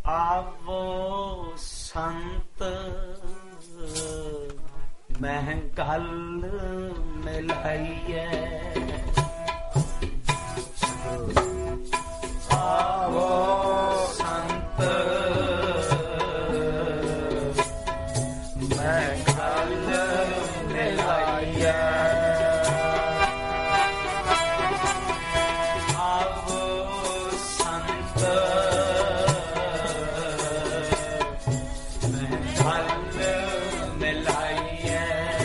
ਆਵੋ ਸੰਤ ਮੈਂ ਗੱਲ ਮਿਲਾਈਐ, ਆਵੋ ਸੰਤ ਮੈਂ ਗੱਲ ਮਿਲਾਈਐ, ਆਵੋ ਸੰਤ ਮੈਂ ਗੱਲ ਮਿਲਾਈਐ,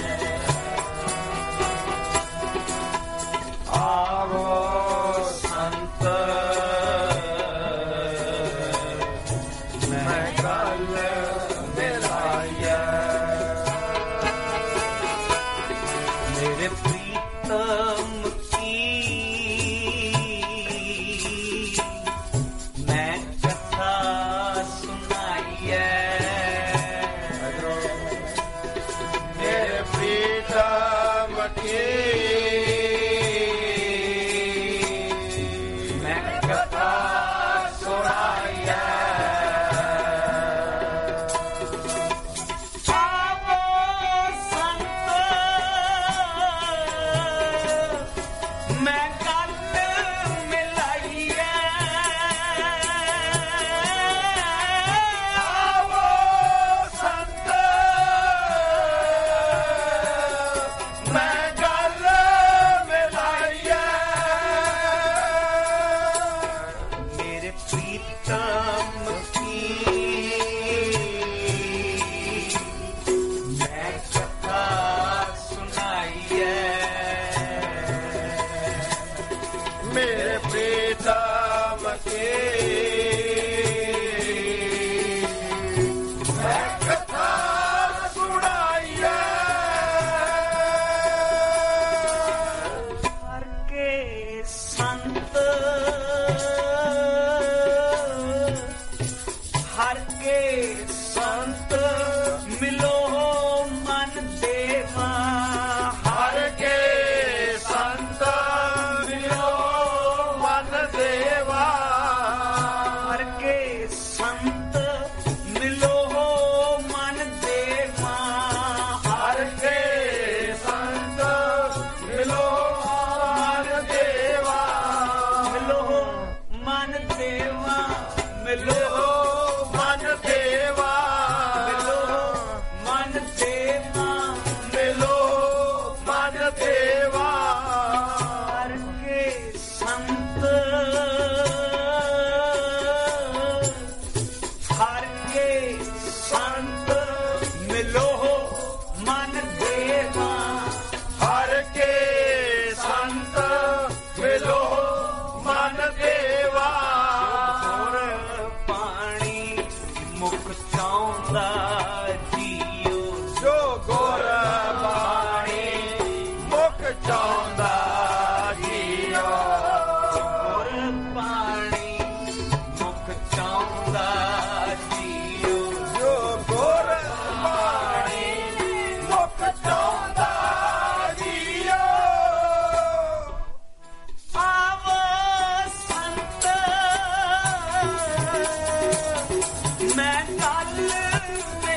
ਆਵੋ ਸੰਤ ਮੈਂ ਗੱਲ ਮਿਲਾਈਐ, ਮੇਰੇ ਪ੍ਰੀਤਮ ਕੀ ਮੈਂ ਕਥਾ ਸੁਣਾਈਐ, ਮੇਰੇ ਪ੍ਰੀਤਮ ਕੀ ਮੈਂ ਕਥਾ ਸੁਣਾਈਐ, ਆਵੋ ਸੰਤ ਮੈਂ ਗੱਲ ਮਿਲਾਈਐ, ਆਵੋ ਸੰਤ ਮੈਂ ਗੱਲ ਮਿਲਾਈਐ, ਮੇਰੇ ਪ੍ਰੀਤਮ ਕੀ ਮੈਂ ਕਥਾ ਸੁਣਾਈਐ, ਮੇਰੇ ਪ੍ਰੀਤਮ ਕੀ ਮੈਂ ਕਥਾ ਸੁਣਾਈਐ, ਹਰ ਕੇ ਸੰਤ ਹਰ ਕੇ ਸੰਤ ਮਿਲੋ ਮਨ ਦੇਵਾ, ਹਰ ਕੇ ਸੰਤ ਮਿਲੋ ਮਨ ਦੇਵਾ, ਹਰ ਕੇ ਸੰਤ ਮਿਲੋ ਮਨ ਦੇਵਾ, ਹਰ ਕੇ ਸੰਤ ਮਿਲੋ ਮਨ ਦੇਵਾ, ਮਿਲੋ ਮਨ ਦੇਵਾ, ਮਿਲੋ ਮਨ ਦੇਵਾ, ਮਿਲੋ ਮਨ ਦੇਵਾ, ਮਿਲੋ ਮਨ ਦੇਵਾ, ਹਰ ਕੇ ਸੰਤ ਹਰ ਕੇ ਸੰਤ ਮਿਲੋ ਮਨ ਦੇਵਾ, ਹਰ ਕੇ ਸੰਤ ਮਿਲੋ ਮਨ ਦੇਵਾ, ਹੋਰ ਪਾਣੀ ਮੁਖ ਚਾਹੁੰਦਾ ਜੀਓ, ਜੋ ਗੁਰ ਬਾਣੀ ਮੁਖ ਚਾਹੁੰਦਾ ਜੀਓ, ਹੋਰ ਪਾਣੀ ਮੁਖ ਚਾਹੁੰਦਾ ਜੀਓ, ਜੋ ਗੁਰ ਬਾਣੀ ਮੁਖ ਚਾਹੁੰਦਾ ਜੀਓ, ਆਵੋ ਸੰਤ ਮੈਂ ਗੱਲ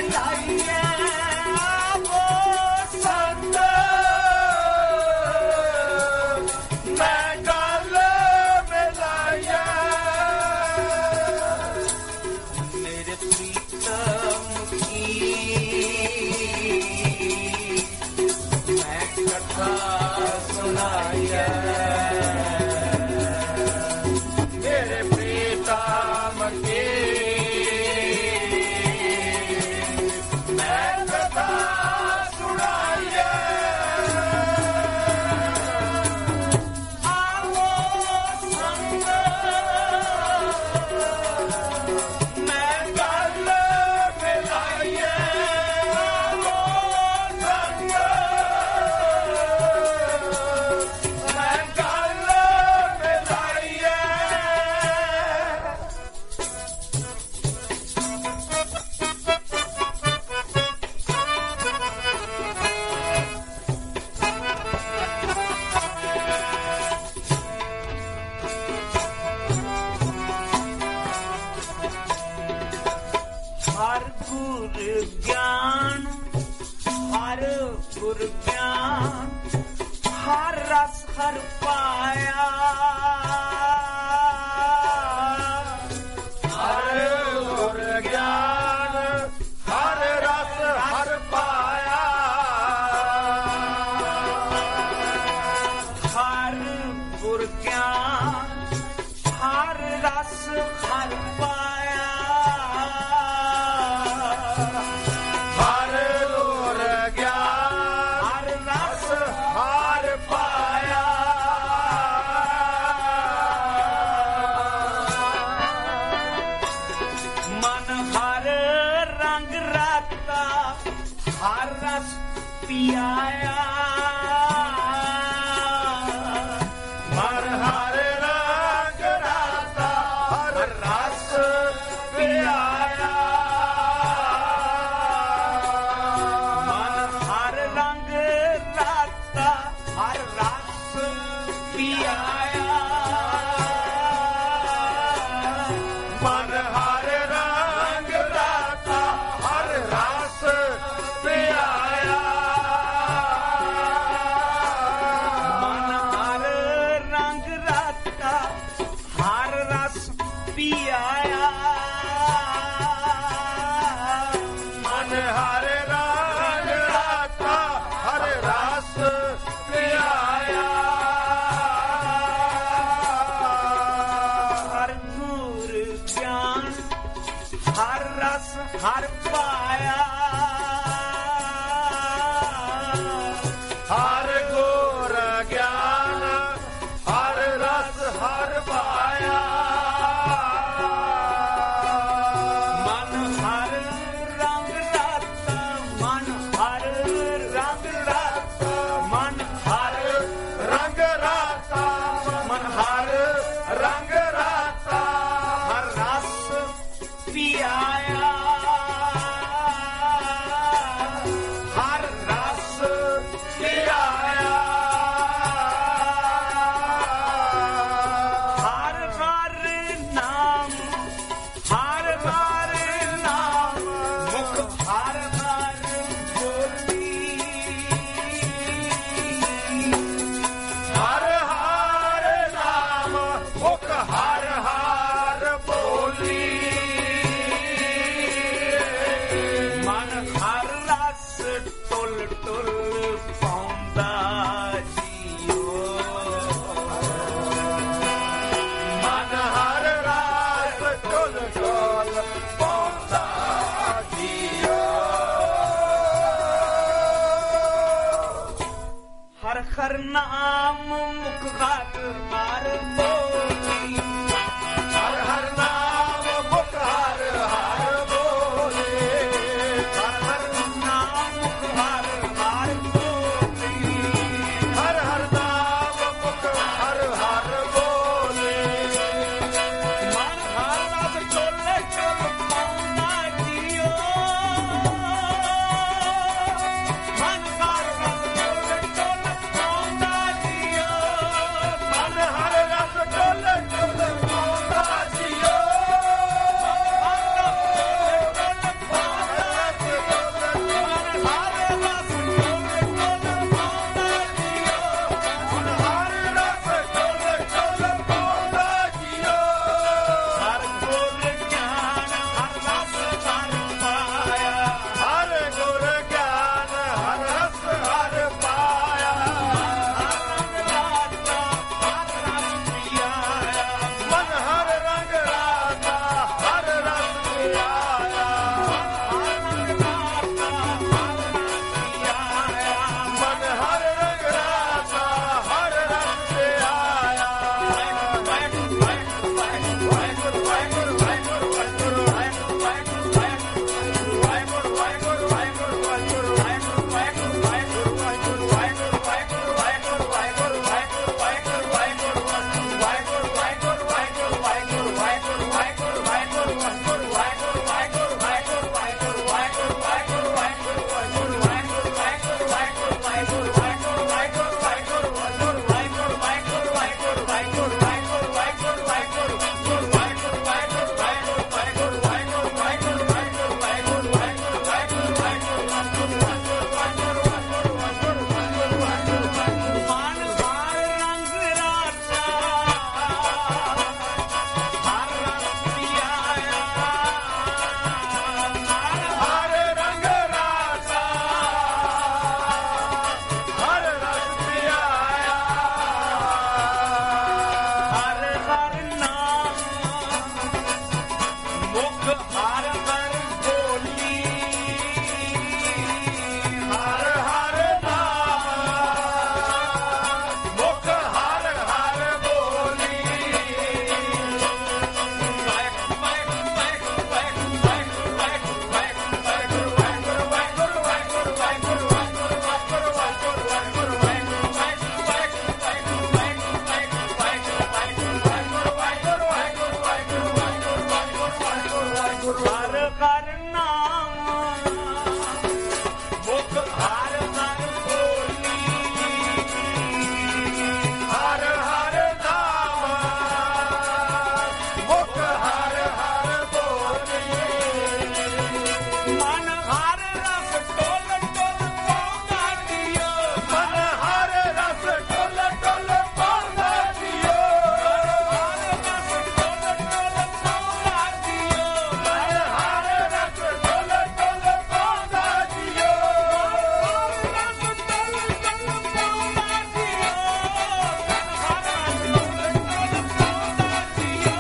ਹਰ ਗੁਰ ਗਿਆਨ, ਹਰ ਗੁਰ ਗਿਆਨ, ਹਰ ਰਸ ਹਰ ਪਾਇਆ, ਹਰ ਗੁਰ ਗਿਆਨ, ਹਰ ਰਸ ਹਰ ਪਾਇਆ, ਹਰ ਗੁਰ ਗਿਆਨ, ਹਰ ਰਸ ਹਰ ਪਾਇਆ, ਹਰ ਗੁਰ ਗਿਆਨ, ਹਰ ਰਸ ਹਰ ਪਾਇਆ, ਮਨ ਹਰ ਰੰਗ ਰਾਤਾ, ਹਰ ਰਸ ਪਿਆਇਆ, ਮਨ ਹਰ ਰੰਗ ਰਾਤਾ, ਹਰ ਰਸ ਪਿਆਇਆ, ਮਨ ਹਰ ਰੰਗ ਰਾਤਾ, ਹਰ ਰਸ ਪਿਆਇਆ, ਮਨ ਹਰ ਰੰਗ ਰਾਤਾ, ਹਰ ਰਸ ਪਿਆਇਆ, ਮਨ ਹਰ ਰੰਗ ਰਾਤਾ, ਹਰ ਰਸ ਪਿਆਇਆ, ਮਨ ਹਰ ਰੰਗ ਰਾਤਾ, ਹਰ ਰਸ ਪਿਆਇਆ, ਹਰ ਗੁਰ ਗਿਆਨ, ਹਰ ਰਸ ਹਰ ਪਾਇਆ, ਹਰ ਗੁਰ ਗਿਆਨ, ਹਰ ਰਸ ਹਰ ਪਾਇਆ, ਮਨ ਹਰ ਰੰਗ ਰਾਤਾ, ਮਨ ਹਰ ਰੰਗ ਰਾਤਾ, ਮਨ ਹਰ ਰੰਗ ਰਾਤਾ, ਮਨ ਹਰ ਰੰਗ ਰਾਤਾ, ਹਰ ਰਸ ਪਿਆਇਆ, ਹਰ ਰਸ ਪਿਆਇਆ, ਹਰ ਹਰ ਨਾਮ, ਹਰ ਹਰ ਨਾਮ, ਮੁਖ ਹਰ ਹਰ ਬੋਲੀ, ਹਰ ਹਰ ਨਾਮ, ਮੁਖ ਹਰ ਹਰ ਬੋਲੀ, ਮਨ ਹਰ ਰਸ ਟੁੱਲ ਟੁੱਲ ਪਾਉਂਦਾ ਜੀਓ, ਮਨ ਹਰ ਰਾਸ ਢੁਲ ਢੁਲ ਪਾਉਂਦਾ ਜੀਓ, ਹਰ ਹਰ ਨਾਮ ਮੁਖ ਹਰ ਹਰ ਬੋਲੀ, ਹਰ ਹਰ ਨਾਮ, ਮੁਖ ਹਰ ਹਰ ਬੋਲੇ, ਹਰ ਹਰ ਨਾਮ ਮੁਖ ਹਰ ਹਰ ਬੋਲੀ, ਹਰ ਹਰ ਨਾਮ, ਮੁਖ ਹਰ ਹਰ ਬੋਲੇ, ਮਨ ਹਰ ਰਸ ਟੁੱਲ ਟੁੱਲ ਪਾਉਂਦਾ ਜੀਓ, ਮਨ ਹਰ ਰਸ ਟੁੱਲ ਟੁੱਲ ਪਾਉਂਦਾ ਜੀਓ, ਮਨ ਹਰ ਹਰ ਬੋਲੀ ਹਰ ਹਰ ਨਾਮ ਮੁਖ ਹਰ ਹਰ ਬੋਲੀ ਹਰ ਹਰ ਨਾਮ ਮੁਖ ਹਰ ਹਰ ਬੋਲੀ ਹਰ ਹਰ ਨਾਮ ਮੁਖ ਹਰ ਹਰ ਬੋਲੀ ਮਨ ਹਰ ਰਸ ਟੋਲ ਟੋਲ ਪਾਉਂਦਾ ਦਿਓ ਮਨ ਹਰ ਰਸ ਟੁੱਲ ਟੁੱਲ ਪਾਉਂਦਾ ਜੀਓ ਹਰ ਰਸ ਟੋਲ ਟੋਲ ਪਾਉਂਦਾ ਦਿਓ ਮਨ ਹਰ ਰਸ ਟੁੱਲ ਟੁੱਲ ਪਾਉਂਦਾ ਜੀਓ ਰਸ ਟੋਲ ਟੋਲ ਪਾਉਂਦਾ ਦਿਓ ਹਰ ਰਸ ਟੋਲ ਟੋਲ ਪਾਉਂਦਾ ਦਿਓ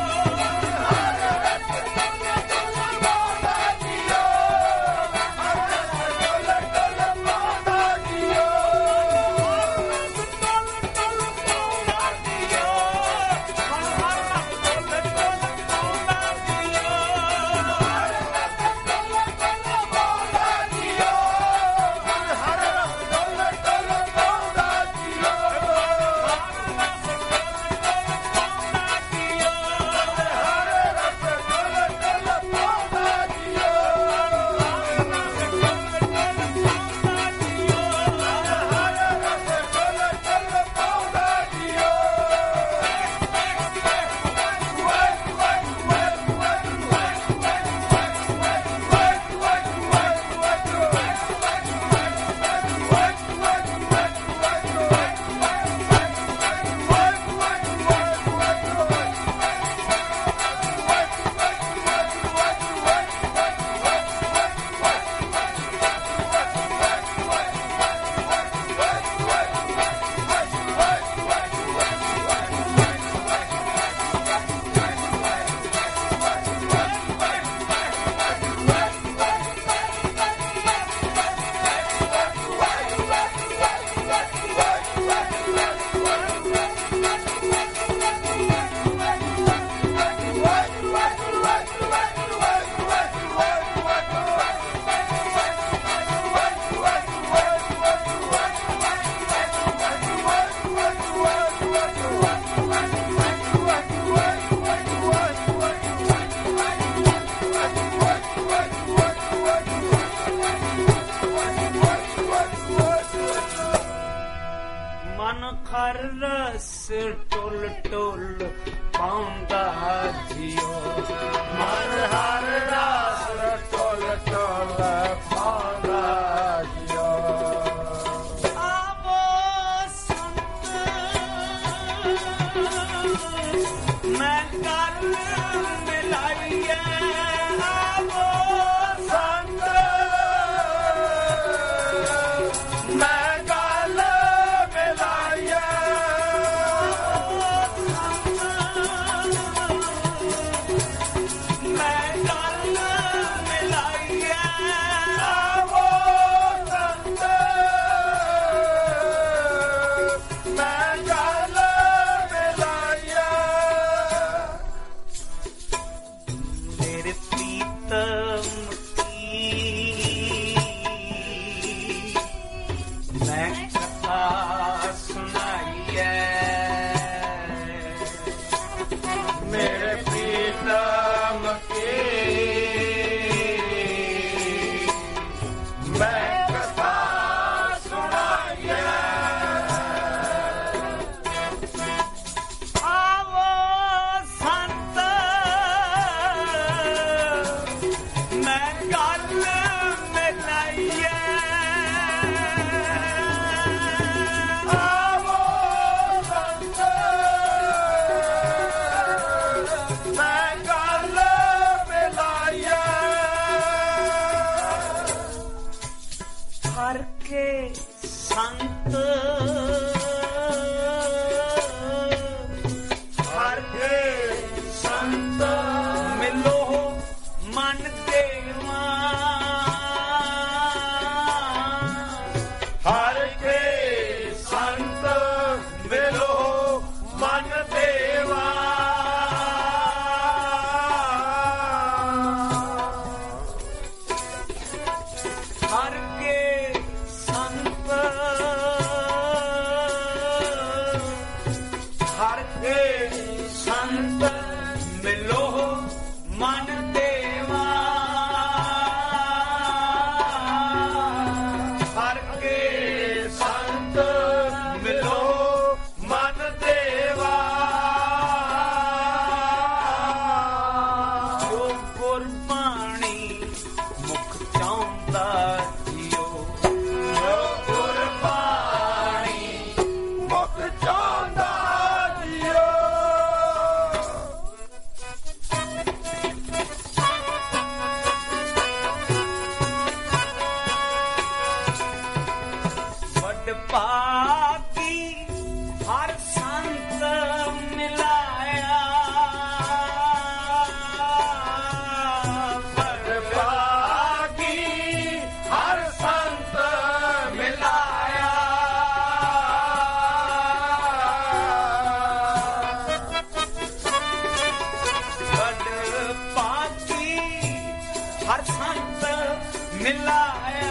ਮਨ ਖਰ ਰਸ ਟੁੱਲ ਟੁੱਲ ਪਾਉਂਦਾ ਜਿਓ ਮਨ ਹਰ ਰਸ ਟੁੱਲ ਟੁੱਲ ਪਾਉਂਦਾ ਜੀਓ ਆਵੋ ਸੰਤ ਮੈਂ ਗੱਲ ਮਿਲਾਈਏ ਆਵੋ ਸੰਤ ਮੈਂ ਗੱਲ ਮਿਲਾਈਏ ਮੈਂ ਗੱਲ ਮਿਲਾਈਏ ਆਵੋ ਸੰਤ ਮੈਂ ਗੱਲ ਮਿਲਾਈਏ ਮੇਰੇ ਪ੍ਰੀਤਮ ਕੀ ਮੈਂ ਕਥਾ ਸੁਣਾਈਏ ਮੇਰੇ ਪ੍ਰੀਤਮ ਕੀ ਮੈਂ ਕਥਾ ਸੁਣਾਈਏ ਆਵੋ ਸੰਤ ਮੈਂ ਗੱਲ ਮਿਲਾਈਏ ਆਵੋ ਸੰਤ ਮੈਂ ਗੱਲ ਮਿਲਾਈਏ ਹਰ ਕੇ ਸੰਤ ਹਰ ਕੇ ਸੰਤ ਮਿਲੋ ਗੁਰਬਾਣੀ ਮੁਖ ਚਾਹੁੰਦਾ ਜੀਓ ਜੋ ਗੁਰਬਾਣੀ ਮੁਖ ਚਾਹੁੰਦਾ ਜੀਓ ਵੱਡ ਭਾਗੀ ਹਰ ਸੰਤ ਮਿਲਾਇਆ ਵੱਡ ਭਾਗੀ ਹਰ ਸੰਤ ਮਿਲਾਇਆ ਵੱਡ ਭਾਗੀ ਹਰ ਸੰਤ ਮਿਲਾਇਆ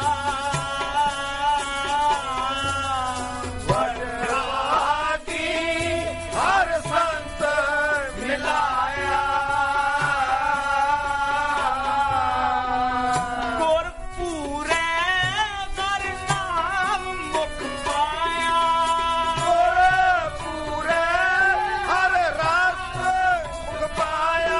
ਭਾਗੀ ਹਰ ਸੰਤ ਮਿਲਾਇਆ ਗੁਰ ਪੂਰੇ ਹਰ ਨਾਮ ਮੁਖ ਪਾਇਆ ਗੁਰ ਪੂਰੇ ਹਰ ਰਸ ਮੁਖ ਪਾਇਆ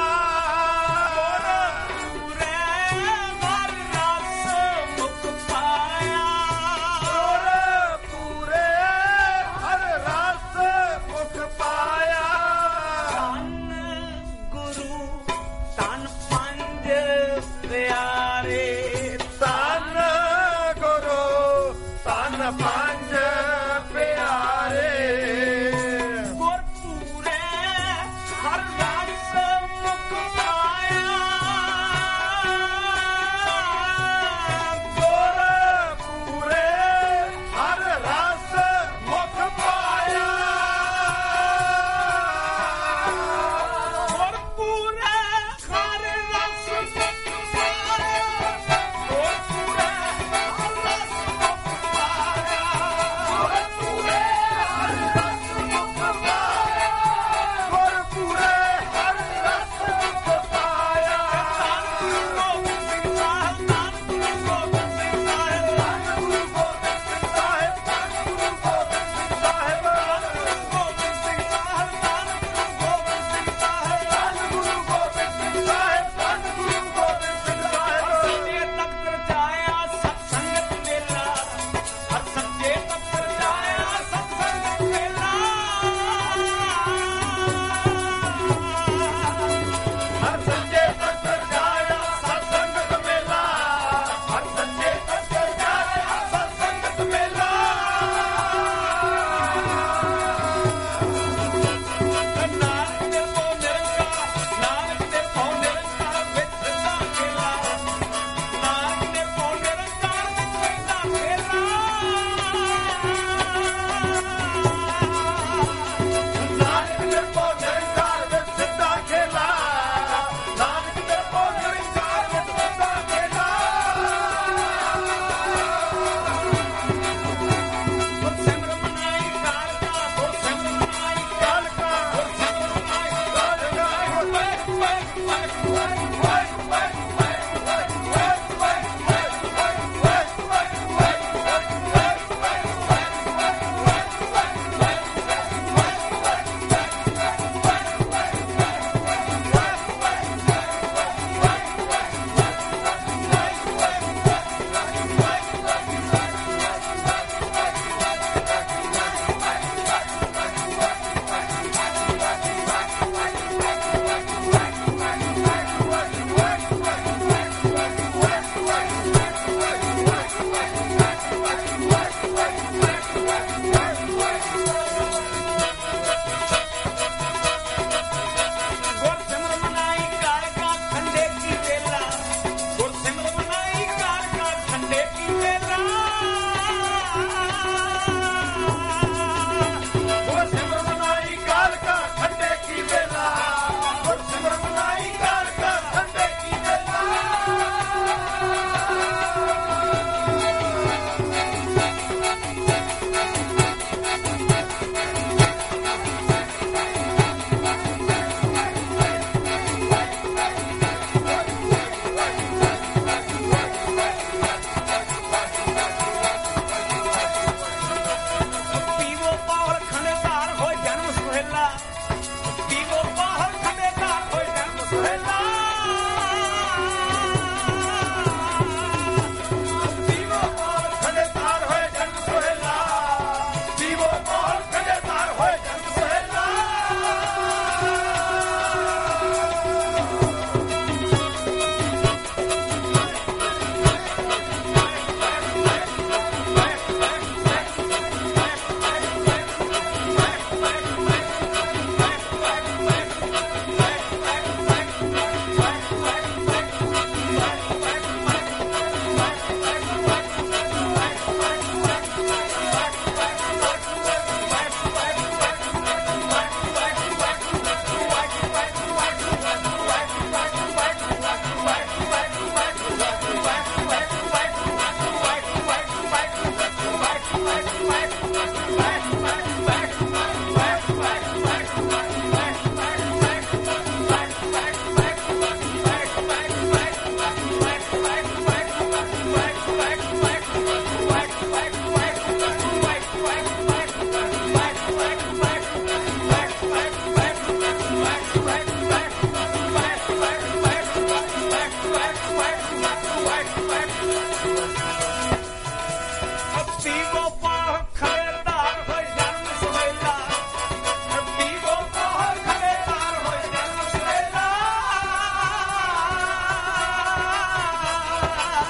ਪੂਰੇ ਹਰ ਰਸ ਮੁਖ ਪਾਇਆ ਗੁਰ ਪੂਰੇ ਹਰ ਰਸ ਮੁਖ ਪਾਇਆ ਧੰਨ ਗੁਰੂ ਧੰਨ ਪੰਜ ਪਿਆਰੇ ਧੰਨ ਗੁਰੂ ਧੰਨ ਪੰਜ ਪਿਆਰੇ ਗੁਰ ਪੂਰੇ ਹਰ ਰਸ ਮੁਖ ਪਾਇਆ ਗੁਰ ਪੂਰੇ ਹਰ ਰਸ ਮੁਖ ਪਾਇਆ ਗੁਰ ਪੂਰੇ ਹਰ ਰਸ ਮੁਖ ਪਾਇਆ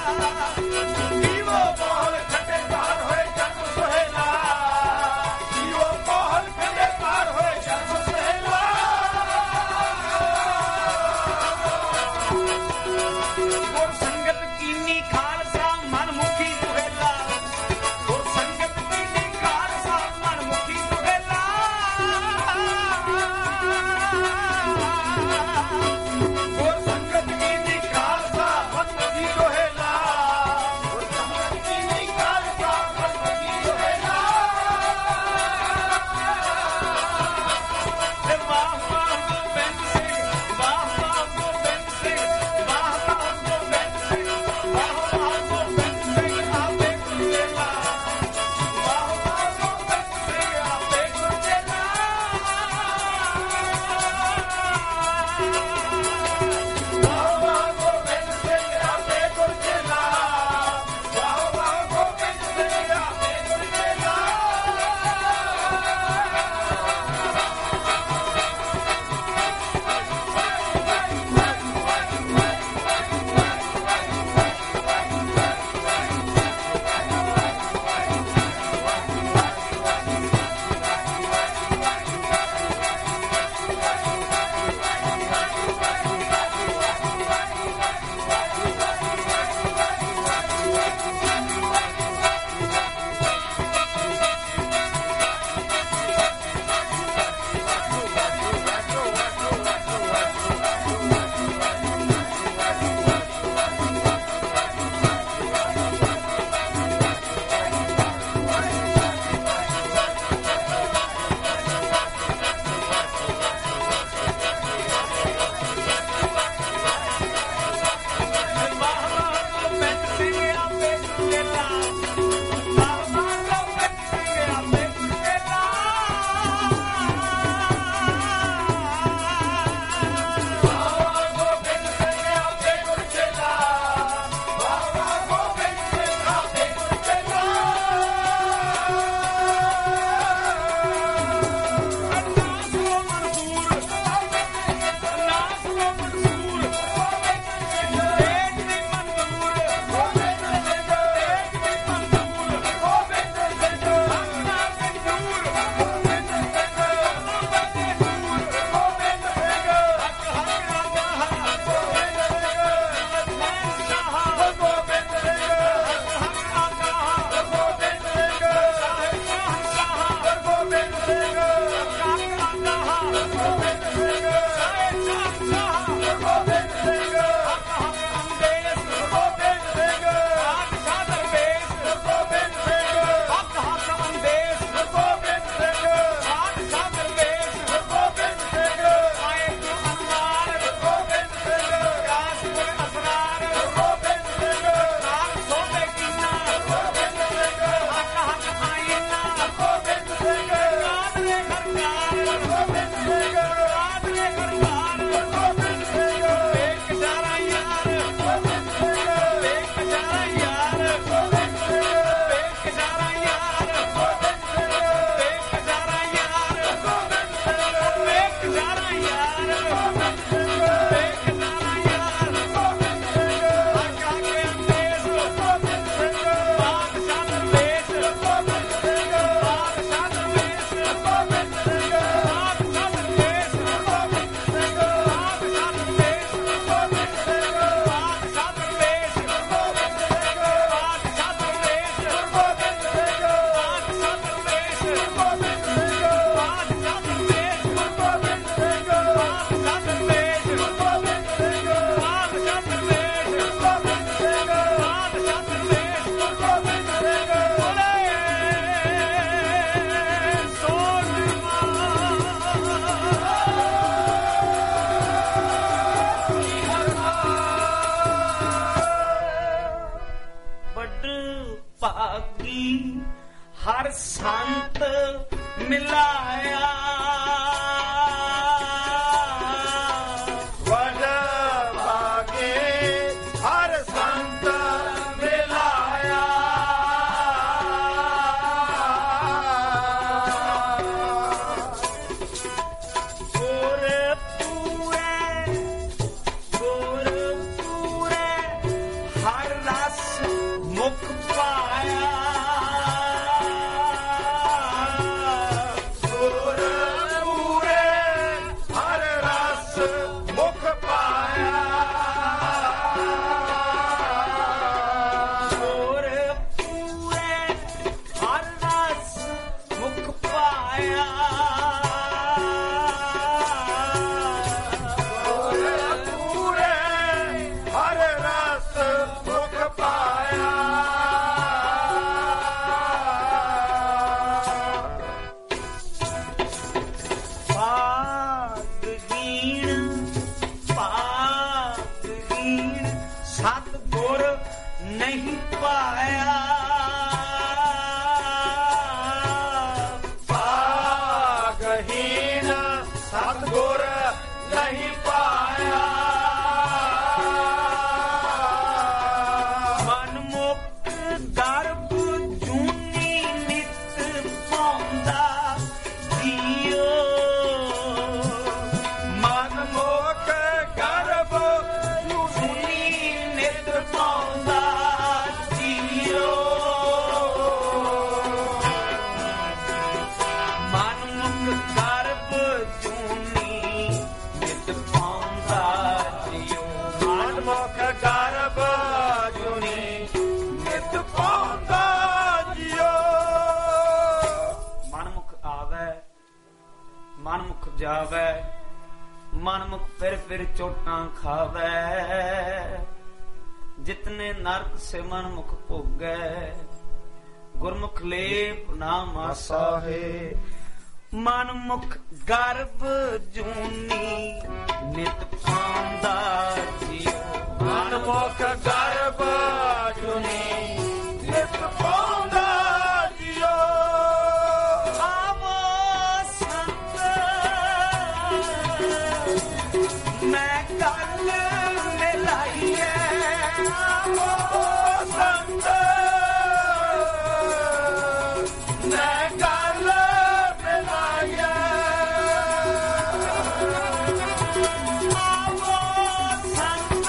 ਜੀਵੋ ਮੋਹਲ ਖੱਡੇ ਪਾਰ ਹੋਏ ਜਨਮ ਸੁਹੇਲਾ ਜੀਵੋ ਮੋਹਲ ਖੱਡੇ ਪਾਰ ਹੋਏ ਜਨਮ ਸੁਹੇਲਾ ਗੁਰ ਸੰਗਤ ਕੀਨੀ ਖਾਲਸਾ ਮਨ ਮੁਖੀ ਸੁਹੇਲਾ ਗੁਰ ਸੰਗਤ ਕੀਨੀ ਖਾਲਸਾ ਮਨ ਮੁਖੀ ਸੁਹੇਲਾ ਗੁਰ ਸੰਗਤ ਕੀ ਖਾਲਸਾ ਮਨਮੁਖੀ ਸੁਹੇਲਾ ਗੁਰ ਸੰਗਤ ਕੀ ਖਾਲਸਾ ਮਨਮੁਖੀ ਸੁਹੇਲਾ ਤੇ ਵਾਹ ਵਾਹ ਗੋਬਿੰਦ ਸਿੰਘ ਵਾਹ ਵਾਹ ਗੋਬਿੰਦ ਸਿੰਘ ਵਾਹ ਵਾਹ ਗੋਬਿੰਦ ਸਿੰਘ ਵਾਹ ਵਾਹ ਗੋਬਿੰਦ ਸਿੰਘ ਆਪੇ ਗੁਰਚੇਲਾ ਵਾਹ ਵਾਹ ਗੋਬਿੰਦ ਸਿੰਘ ਆਪੇ ਗੁਰਚੇਲਾ ਵਾਹ ਵਾਹ ਗੋਬਿੰਦ ਸਿੰਘ ਆਪੇ ਗੁਰਚੇਲਾ ਵਾਹ ਵਾਹ ਗੋਬਿੰਦ ਸਿੰਘ ਆਪੇ ਗੁਰਚੇਲਾ ਗੋਬਿੰਦ ਸਿੰਘ ਆਪੇ ਗੁਰਚੇਲਾ ਵਾਹ ਵਾਹ ਗੋਬਿੰਦ ਸਿੰਘ ਆਪੇ ਗੁਰਚੇਲਾ ਹਰ ਸੰਤ ਮਿਲਾਇਆ ਵਡ ਭਾਗੇ ਹਰ ਸੰਤ ਮਿਲਾਇਆ ਗੁਰ ਪੂਰੇ ਹਰ ਰਸ ਸਤਿਗੁਰ ਨਹੀਂ ਪਾਇਆ ਭਾਗਹੀਣ ਸਤਿਗੁਰ ਨਹੀਂ ਪਾਇਆ ਮਨਮੁਖ ਗਰਭ ਜੂਨੀ ਨਿਤ ਪਾਉਂਦਾ ਜੀਓ ਮਨਮੁਖ ਗਰਭ ਜੂਨੀ ਨਿਤ ਪਾਉਂਦਾ ਜੀਓ ਮਨਮੁਖ ਗਰਭ ਜੂਨੀ ਨਿਤ ਪਾਉਂਦਾ ਜੀਓ ਮਨਮੁਖ ਗਰਭ ਜੁਨੀ ਨਿਤ ਪਾਉਂਦਾ ਜਿਉ ਮਨਮੁਖ ਆਵੇ ਮਨਮੁਖ ਜਾਵੇ ਮਨਮੁਖ ਫਿਰ ਚੋਟਾਂ ਖਾਵੇ ਜਿਤਨੇ ਨਰਕ ਸੇ ਮਨਮੁਖ ਭੋਗੈ ਗੁਰਮੁਖ ਲੇਪ ਨਾ ਮਾਸਾ ਹੈ ਮਨਮੁਖ ਗਰਭ ਜੂਨੀ ਨਿਤ ਪਾਉਂਦਾ ਜੀਓ ਮਨਮੁਖ ਗਰਭ ਜੁਨੀ ਨਿਤ ਪਾਉਂਦਾ ਜਿਉ ਆਵੋ ਸੰਤ ਮੈਂ ਕੱਲ ਮਿਲਾਈਏ ਆਵੋ ਸੰਤ ਮੈਂ ਗੱਲ ਮਿਲਾਈਏ ਆਵੋ ਸੰਤ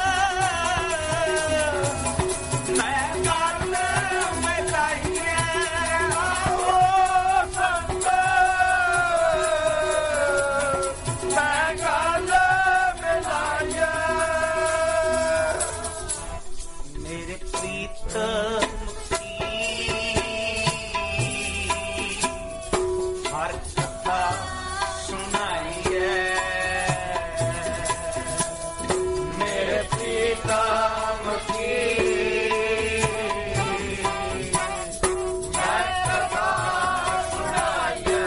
ਮੈਂ ਕੱਲ ਮਿਲਾਈਏ ਆਵੋ ਸੰਤ ਮੈਂ ਗੱਲ ਮਿਲਾਈਏ ਮੇਰੇ ਪ੍ਰੀਤਮ ਕੀ ਹਰ ਕਥਾ ਸੁਣਾਈਏ ਮੇਰੇ ਪ੍ਰੀਤਮ ਕੀ ਮੈਂ ਕਥਾ ਸੁਣਾਈਏ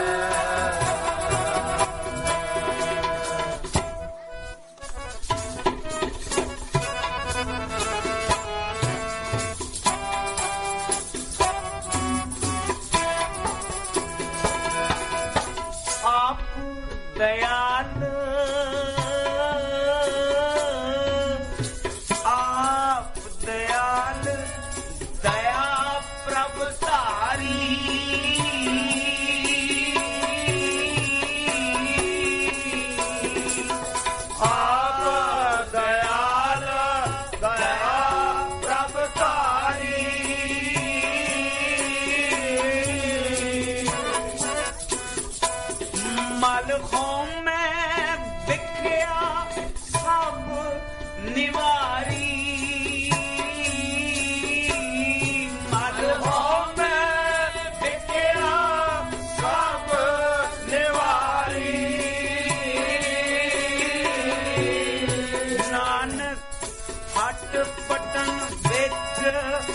ਆਪ ਦਇਆਲ ਆਪ ਦਇਆਲ ਦਇਆ ਪ੍ਰਭ ਧਾਰੀ ਆਪ ਦਇਆਲ ਦਇਆ ਪ੍ਰਭ ਧਾਰੀ ਮਲ ਮੈਂ ਵਿਖਿਆ ਸਭ ਨਿਵਾਰੀ ਮਲ ਮੈਂ ਵਿਖਿਆ ਸਭ ਨਿਵਾਰੀ ਨਾਨਕ ਹੱਟ ਪਟਨ ਵਿੱਚ